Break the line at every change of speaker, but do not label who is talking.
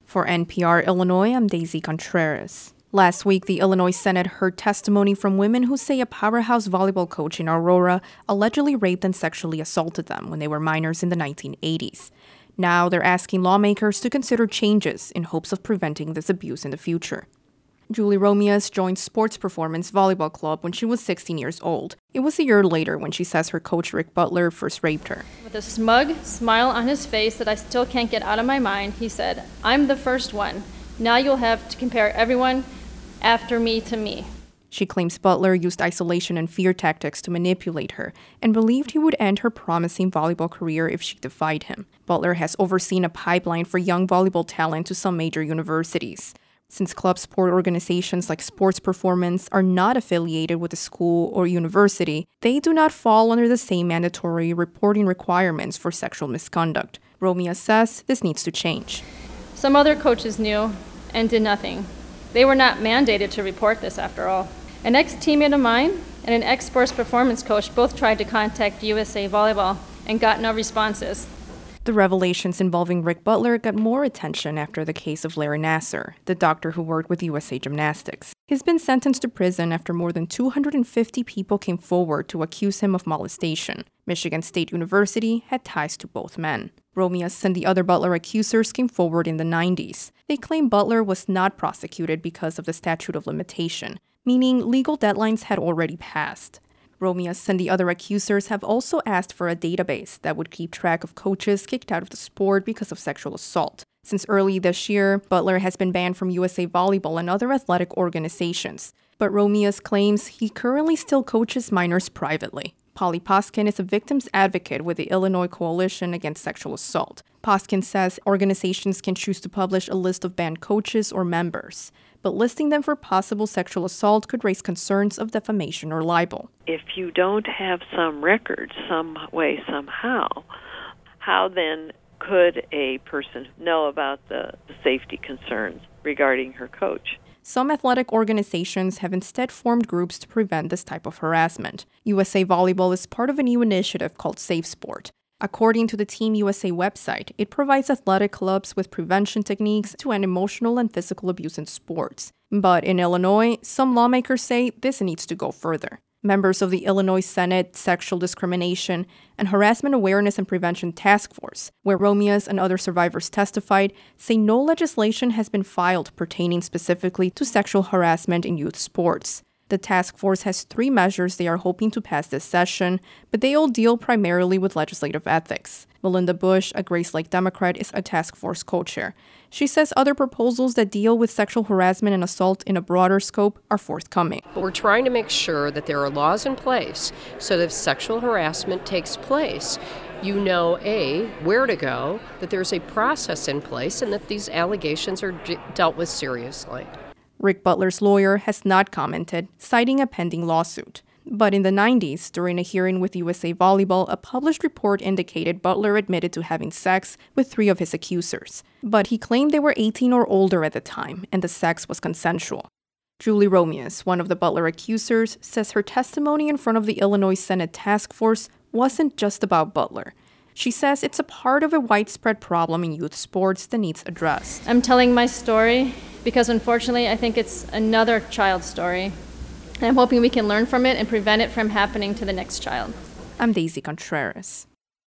For NPR Illinois, I'm Daisy Contreras. Last week, the Illinois Senate heard testimony from women who say a powerhouse volleyball coach in Aurora allegedly raped and sexually assaulted them when they were minors in the 1980s. Now they're asking lawmakers to consider changes in hopes of preventing this abuse in the future. Julie Romias joined Sports Performance Volleyball Club when she was 16 years old. It was a year later when she says her coach Rick Butler first raped her.
With a smug smile on his face that I still can't get out of my mind, he said, "I'm the first one. Now you'll have to compare everyone after me to me."
She claims Butler used isolation and fear tactics to manipulate her and believed he would end her promising volleyball career if she defied him. Butler has overseen a pipeline for young volleyball talent to some major universities. Since club sport organizations like Sports Performance are not affiliated with a school or university, they do not fall under the same mandatory reporting requirements for sexual misconduct. Romia says this needs to change.
Some other coaches knew and did nothing. They were not mandated to report this after all. An ex-teammate of mine and an ex-sports performance coach both tried to contact USA Volleyball and got no responses.
The revelations involving Rick Butler got more attention after the case of Larry Nassar, the doctor who worked with USA Gymnastics. He's been sentenced to prison after more than 250 people came forward to accuse him of molestation. Michigan State University had ties to both men. Romias and the other Butler accusers came forward in the 90s. They claim Butler was not prosecuted because of the statute of limitation, meaning legal deadlines had already passed. Romias and the other accusers have also asked for a database that would keep track of coaches kicked out of the sport because of sexual assault. Since early this year, Butler has been banned from USA Volleyball and other athletic organizations. But Romias claims he currently still coaches minors privately. Polly Poskin is a victim's advocate with the Illinois Coalition Against Sexual Assault. Poskin says organizations can choose to publish a list of banned coaches or members, but listing them for possible sexual assault could raise concerns of defamation or libel.
If you don't have some record, some way, somehow, how then could a person know about the safety concerns regarding her coach?
Some athletic organizations have instead formed groups to prevent this type of harassment. USA Volleyball is part of a new initiative called Safe Sport. According to the Team USA website, it provides athletic clubs with prevention techniques to end emotional and physical abuse in sports. But in Illinois, some lawmakers say this needs to go further. Members of the Illinois Senate Sexual Discrimination and Harassment Awareness and Prevention Task Force, where Romias and other survivors testified, say no legislation has been filed pertaining specifically to sexual harassment in youth sports. The task force has 3 measures they are hoping to pass this session, but they all deal primarily with legislative ethics. Melinda Bush, a Grace Lake Democrat, is a task force co-chair. She says other proposals that deal with sexual harassment and assault in a broader scope are forthcoming.
But we're trying to make sure that there are laws in place so that if sexual harassment takes place, you know, A, where to go, that there's a process in place, and that these allegations are dealt with seriously.
Rick Butler's lawyer has not commented, citing a pending lawsuit. But in the 90s, during a hearing with USA Volleyball, a published report indicated Butler admitted to having sex with 3 of his accusers. But he claimed they were 18 or older at the time, and the sex was consensual. Julie Romias, one of the Butler accusers, says her testimony in front of the Illinois Senate Task Force wasn't just about Butler. She says it's a part of a widespread problem in youth sports that needs addressed.
I'm telling my story because unfortunately I think it's another child's story. And I'm hoping we can learn from it and prevent it from happening to the next child.
I'm Daisy Contreras.